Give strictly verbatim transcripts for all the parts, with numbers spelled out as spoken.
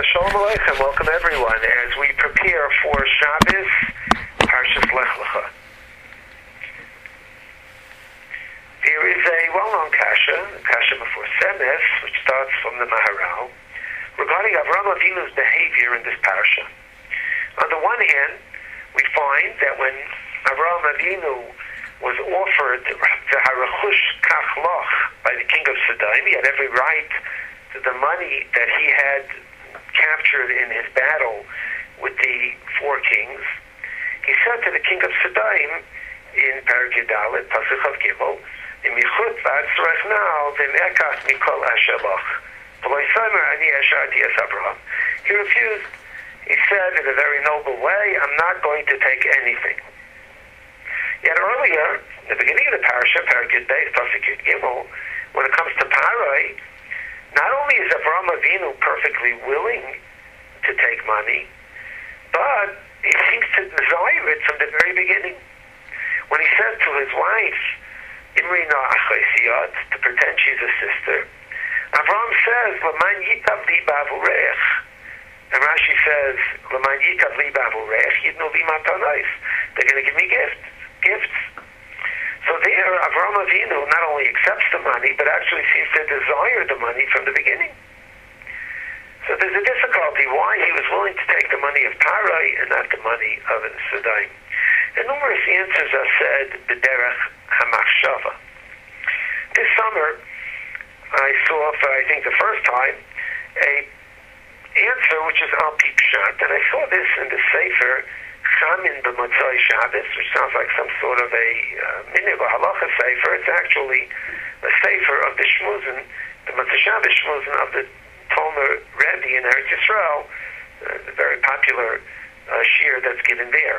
Shalom Aleichem, welcome everyone as we prepare for Shabbos, Parshas Lech Lecha. There is a well-known kasha, kasha before Semes, which starts from the Maharal, regarding Avraham Avinu's behavior in this parasha. On the one hand, we find that when Avraham Avinu was offered the Harachush Kachloch by the king of Sodom, he had every right to the money that he had captured in his battle with the four kings. He said to the king of Sodom in Perek Dalet, Pasuk of Gimel, "Imichut v'atzrach now v'mekas mikol ashelach." He refused. He said in a very noble way, "I'm not going to take anything." Yet earlier, in the beginning of the parasha, Perek Beis, Pasuk Gimel, when it comes to Parai, not only is Avraham Avinu perfectly willing to take money, but he seems to desire it from the very beginning. When he says to his wife, Imrina Achaisiyat, to pretend she's a sister, Avraham says, L'man yitav li b'avurech. And Rashi says, L'man yitav li b'avurech, yidnu li matanais. They're going to give me gifts. Gifts. So there, Avraham Avinu not only accepts the money, but actually seems to desire the money from the beginning. So there's a difficulty why he was willing to take the money of Parai and not the money of Sodom. And numerous answers are said, b'derech hamachshava. This summer, I saw for, I think, the first time, a answer which is al pi pshat, and I saw this in the Sefer Chamin b'Motzai Shabbos, which sounds like some sort of a minig or halacha sefer. It's actually a sefer of the Shmuzin, the Motzai Shabbos Shmuzin of the Tomer Rebbe in Eretz Yisrael, uh, the very popular uh, shir that's given there.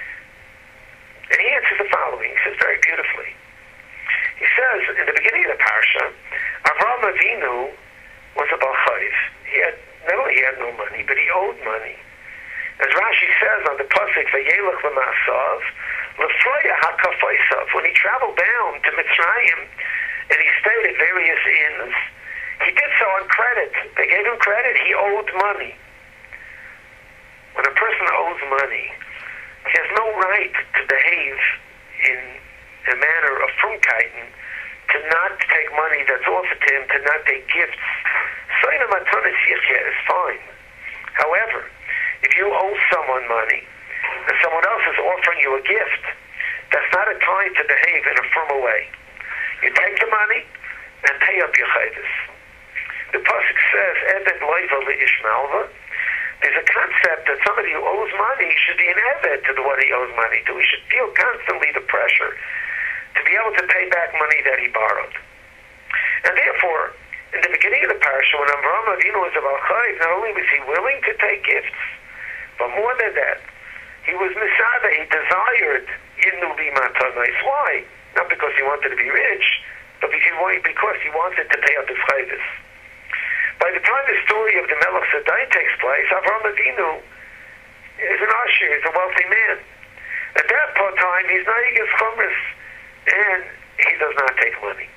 And he answers the following. He says very beautifully. He says, in the beginning of the parasha, Avraham Avinu was a Baal Chayv. He had, not only he had no money, but he owed money. As Rashi says on the pasuk, "Vayelech l'masav, l'froya hakafaisav." When he traveled down to Mitzrayim and he stayed at various inns, he did so on credit. They gave him credit. He owed money. When a person owes money, he has no right to behave in a manner of frumkeiten, to not take money that's offered to him, to not take gifts. Soina matanis yichya is fine. However, if you owe someone money and someone else is offering you a gift, that's not a time to behave in a formal way. You take the money and pay up your chayvus. The pasuk says, "Eved loiva liishmalva." There's a concept that somebody who owes money should be an eved to the one he owes money to. He should feel constantly the pressure to be able to pay back money that he borrowed. And therefore, in the beginning of the parasha, when Avraham Avinu was a Baal Chayv, not only was he willing to take gifts, but more than that, he was misada. He desired yidnu li matanais. Why? Not because he wanted to be rich, but because he wanted to pay up his chayvus. By the time the story of the Melech Sodom takes place, Avraham Avinu is an asher, he's a wealthy man. At that time, he's not his chumras, and he does not take money.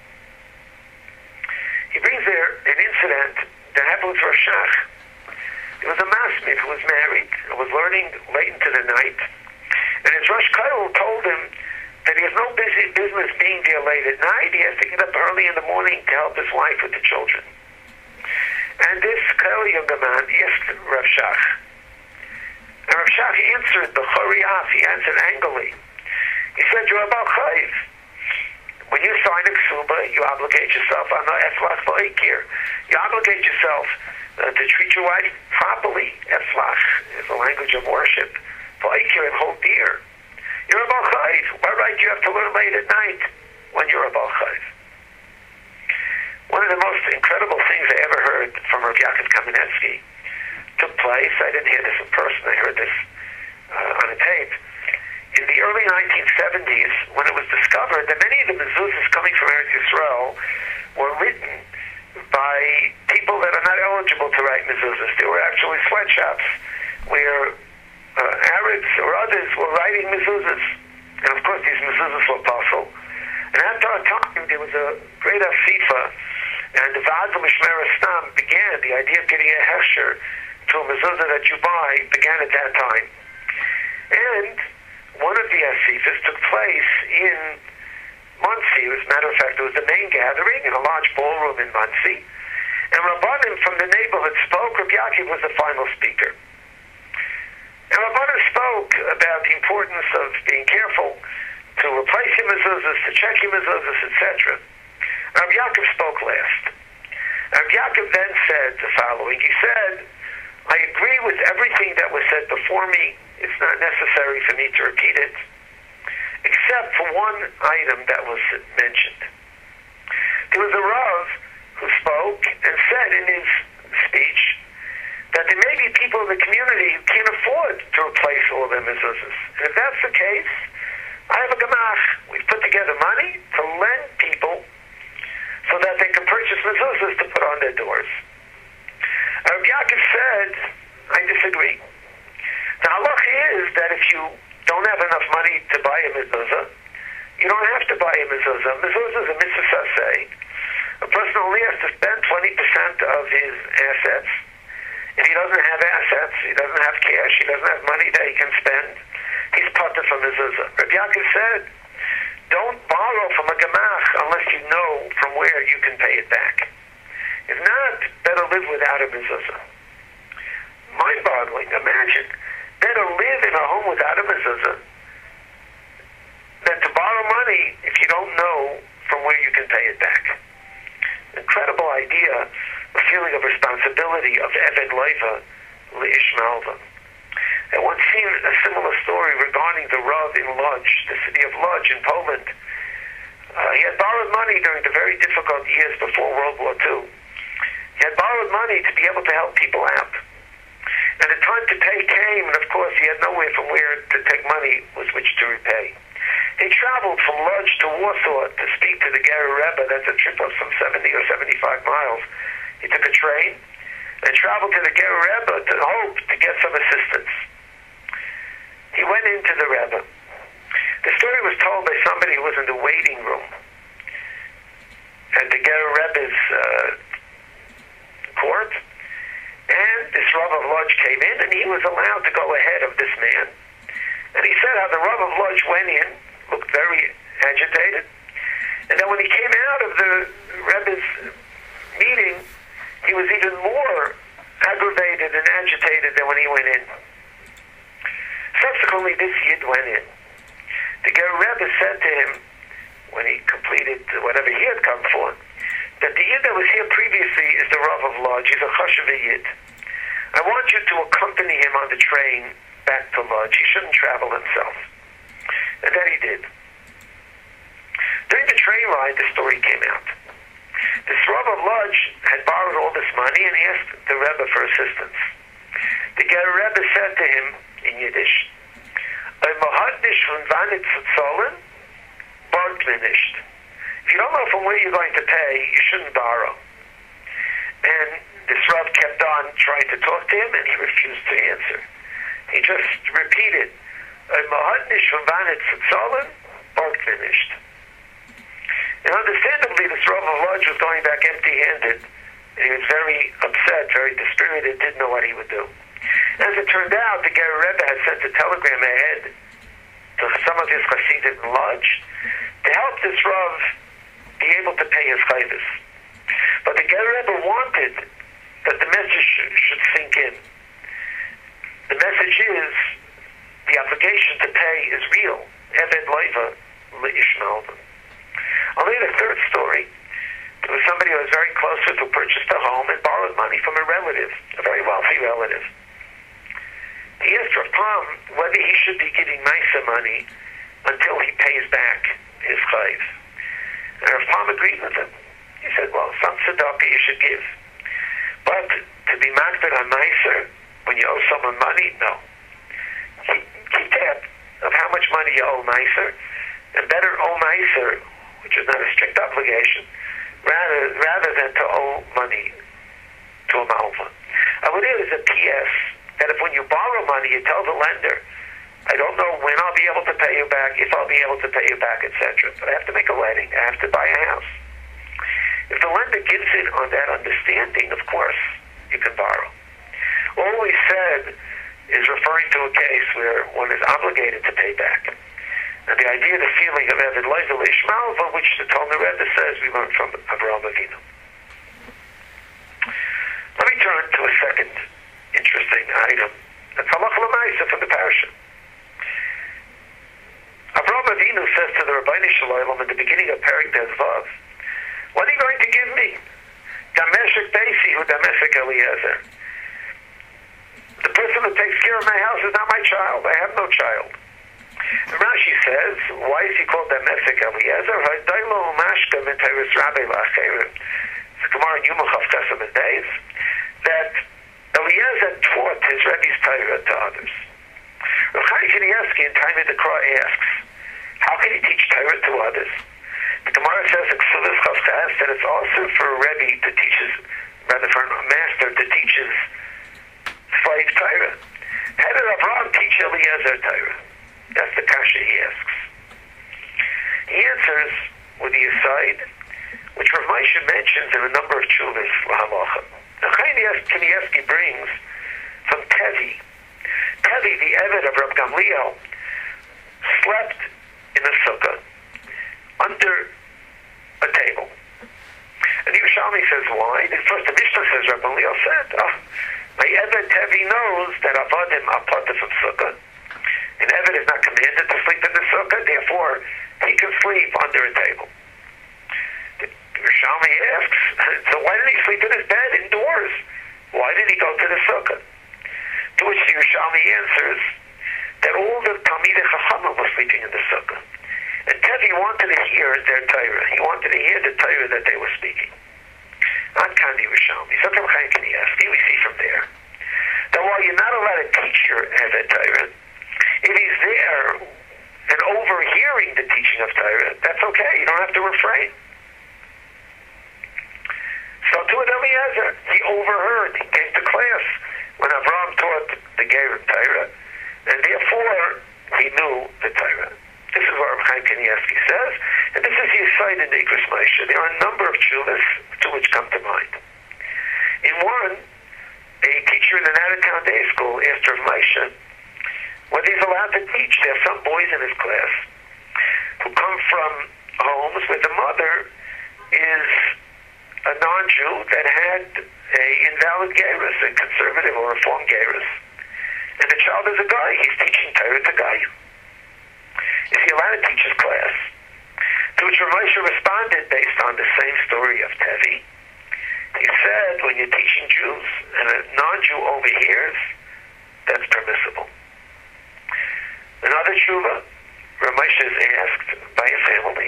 He brings there an incident that happened with Rosh Shach. There was a masmid who was married and was learning late into the night, and his Rosh Kollel told him that he has no busy business being there late at night. He has to get up early in the morning to help his wife with the children. And this Kollel younger man asked Rav Shach, and Rav Shach answered the Choriyaf. He answered angrily. He said, "You're a Baal Chayv. When you sign a ksuba, you obligate yourself on the eflach v'oikir. You obligate yourself uh, to treat your wife properly. Eflach is the language of worship. V'oikir, and hold dear. You're a Baal Chayv. What right do you have to learn late at night when you're a Baal Chayv?" One of the most incredible things I ever heard from Rav Yaakov Kamenetsky took place. I didn't hear this in person. I heard this uh, on a tape. In the early nineteen seventies, when it was discovered that many of the mezuzahs coming from Eretz Yisrael were written by people that are not eligible to write mezuzahs. They were actually sweatshops where uh, Arabs or others were writing mezuzahs. And of course, these mezuzahs were possible. And after a time, there was a great asifa And the Va'ad Mishmeres Stam began, the idea of getting a hechsher to a mezuzah that you buy began at that time. And one of the asifas took place in Monsey. As a matter of fact, it was the main gathering in a large ballroom in Monsey. And Rabbanim from the neighborhood spoke. Rabbi Yaakov was the final speaker. And Rabbanim spoke about the importance of being careful to replace your mezuzahs, to check your mezuzahs, et cetera. Rabbi Yaakov spoke last. Rabbi Yaakov then said the following. He said, I agree with everything that was said before me. It's not necessary for me to repeat it, except for one item that was mentioned. There was a Rav who spoke and said in his speech that there may be people in the community who can't afford to replace all their mezuzahs. And if that's the case, I have a gemach. We've put together money to lend people so that they can purchase mezuzahs to put on their doors. Rabbi Yaakov said, I disagree. The halacha is that if you don't have enough money to buy a mezuzah, you don't have to buy a mezuzah. Mezuzah is a mitzvah saseh. A person only has to spend twenty percent of his assets. If he doesn't have assets, he doesn't have cash, he doesn't have money that he can spend, he's patur from mezuzah. Rabbi Yaakov said, don't borrow from a gemach unless you know from where you can pay it back. If not, better live without a mezuzah. Mind-boggling. Imagine. Better live in a home without a mezuzah than to borrow money if you don't know from where you can pay it back. Incredible idea, a feeling of responsibility of Eved Leiva Leish Malva. And once seen a similar story regarding the Rav in Lodz, the city of Lodz in Poland. Uh, he had borrowed money during the very difficult years before World War Two. He had borrowed money to be able to help people out. And the time to pay came, and of course he had nowhere from where to take money with which to repay. He traveled from Lodz to Warsaw to speak to the Gerer Rebbe. That's a trip of some seventy or seventy-five miles. He took a train and traveled to the Gerer Rebbe to hope to get some assistance. He went into the Rebbe. The story was told by somebody who was in the waiting room at the Gerer Rebbe's uh, court. And this Rav of Lodz came in, and he was allowed to go ahead of this man. And he said how the Rav of Lodz went in, looked very agitated, and then when he came out of the Rebbe's meeting, he was even more aggravated and agitated than when he went in. Subsequently, this Yid went in. The Gerer Rebbe said to him, when he completed whatever he had come for, that the Yid that was here previously is the Rav of Lodz. He's a chashuv Yid. I want you to accompany him on the train back to Lodz. He shouldn't travel himself. And that he did. During the train ride, the story came out. This Rav of Lodz had borrowed all this money and he asked the Rebbe for assistance. The Gerer Rebbe said to him in Yiddish, if you don't know from where you're going to pay, you shouldn't borrow. And this Rav kept on trying to talk to him, and he refused to answer. He just repeated, and understandably, this Rav of Lodz was going back empty-handed, and he was very upset, very dispirited, didn't know what he would do. As it turned out, the Gerer Rebbe had sent a telegram ahead to some of his Hasidim in Lodz to help this Rav be able to pay his chayvus. But the Gerer Rebbe wanted that the message should sink in. The message is the obligation to pay is real. Eved Leiva Leish Malva. I'll read a third story. There was somebody who was very close with who purchased a home and borrowed money from a relative, a very wealthy relative. He asked Rav Pam whether he should be giving Maisa money until he pays back his chayv. And Rav Pam agreed with him. He said, well, some tzedakah you should give. But to be makbid on Meiser when you owe someone money, no. Keep, keep tab of how much money you owe Meiser, and better owe Meiser, which is not a strict obligation, rather rather than to owe money to a malva. I would add as a P S that if when you borrow money, you tell the lender, I don't know when I'll be able to pay you back, if I'll be able to pay you back, et cetera. But I have to make a wedding. I have to buy a house. If the lender gives it on that understanding, of course, you can borrow. All we said is referring to a case where one is obligated to pay back. And the idea, the feeling of Eved Loivel Ishmael, which the Talmud Rebbe says we learned from Avraham Avinu. Let me turn to a second interesting item. That's Halacha L'Maisa from the parasha. Avraham Avinu says to the Rabbeinu Shalom at the beginning of Perek Vav, "What are you going to give me? Dameshek Beisi hu Dameshek Eliezer. The person who takes care of my house is not my child. I have no child." And Rashi says, why is he called Dameshek Eliezer? Ha'dailo mashka min Teres Rabbi la'acherim. It's a Gemara in Yuma Chav Chesam and Beis that Eliezer taught his Rebbe's Torah to others. Rav Chaim Kanievsky in Time of the Krah asks, how can he teach Torah to others? The Gemara says in Ksuvas Chav Ches that it's also for a Rebbe to teach his, rather for a master to teach his slave Torah. How did Avraham teach Eliezer Torah? That's the kasha he asks. He answers with the aside, which Rav Moshe mentions in a number of tshuvas lahalacha. Now Chaim Kanievsky brings from Tevi. Tevi, the Eved of Rav Gamliel, slept in a sukkah under a table. And the Yerushalmi says, why? And first the Mishnah says, Rav Gamliel said, oh, my Eved Tevi knows that Avadim are part of sukkah. An Eved is not commanded to sleep in the sukkah, therefore he can sleep under a table. The Yerushalmi asks, so why did he sleep in his bed indoors? Why did he go to the sukkah? To which the Yerushalmi answers that all the Talmidei Chachamim were sleeping in the sukkah. And Tevi wanted to hear their Torah. He wanted to hear the Torah that they were speaking. Not Kandi Yerushalmi. So Rav Chaim Kanievsky, we see from there that while you're not allowed to teach your Eved Torah, if he's there and overhearing the teaching of Torah, that's okay. You don't have to refrain. So to an Eliezer, he overheard. He came to class when Avraham taught the Ger Torah, and therefore he knew the Torah. This is what Rav Chaim Kanievsky says, and this is the aside in Ikras Moshe. There are a number of tshuvas to which come to mind. In one, a teacher in an out-of-town day school asked Rav Moshe whether he's allowed to teach. There are some boys in his class who come from homes where the mother is a non-Jew that had a invalid gerus, a conservative or reform gerus, and the child is a guy. He's teaching Torah to guy. Is he allowed to teach his class? To which Rav Moshe responded based on the same story of Tevi. He said, when you're teaching Jews and a non-Jew overhears, that's permissible. Another tshuva, Rav Moshe is asked by a family,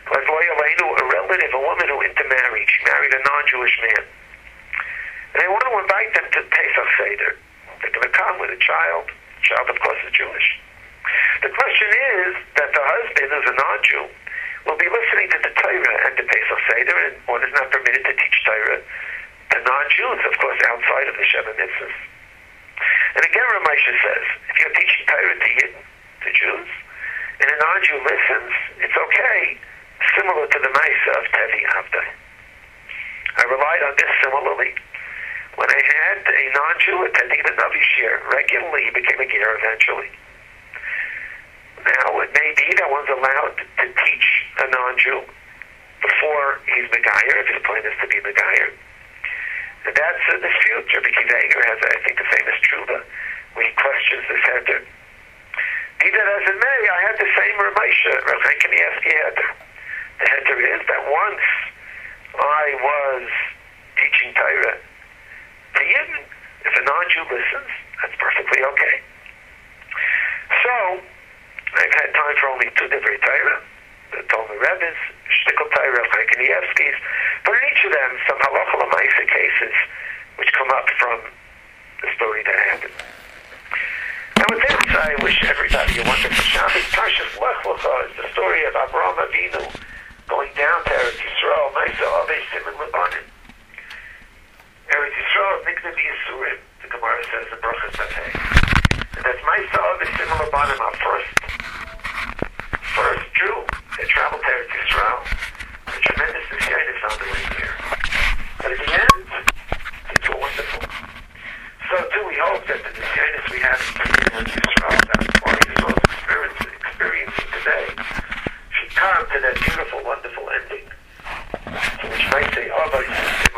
a relative, a woman who intermarried. She married a non-Jewish man. And they want to invite them to Pesach Seder. They're going to come with a child. The child, of course, is Jewish. The question is that the husband, who's a non-Jew, will be listening to the Torah and the Pesach Seder, and one is not permitted to teach Torah to non-Jews, of course, outside of the Sheva Mitzvahs. And again, Rav Moshe says, if you're teaching Torah to Yidden, to Jews, and a non-Jew listens, it's okay, similar to the Maisa of Tevi Avdai. I relied on this similarly. When I had a non-Jew attending the Navi Shir regularly, he became a ger eventually. Now, it may be that one's allowed to teach a non-Jew before he's Megayer, if his plan is to be Megayer. And that's a dispute. Rabbi Akiva Eiger has, I think, a famous tshuva where he questions this heter. Be that as it may, I had the same Rav Moshe, Rav Chaim Kanievsky heter. The heter is that once I was teaching Torah to Yidden, if a non-Jew listens, that's perfectly okay. So, I've had time for only two divrei Torah, the Talmud Rebbe's, Shtickle Torah, Rav Chaim Kanievsky's, but in each of them, some halacha l'maisa cases which come up from the story that happened. And with this, I wish everybody a wonderful Shabbos. Parshas Lech Lecha is the story of Avraham Avinu going down to Eretz Yisrael, Maisa Avei Siman Lebanon. Eretz Yisrael, Nikna B'Yisurim, the Gemara says in Brachas Tafei. And that's Maisa Avei Siman Lebanon, our first, first Jew that traveled to Eretz Yisrael. A tremendous Nisyanis on the way here. hope that the Nisyanis we have in Yisrael, that what Yisrael is experiencing, experiencing today, should come to that beautiful, wonderful ending, which might say, oh, but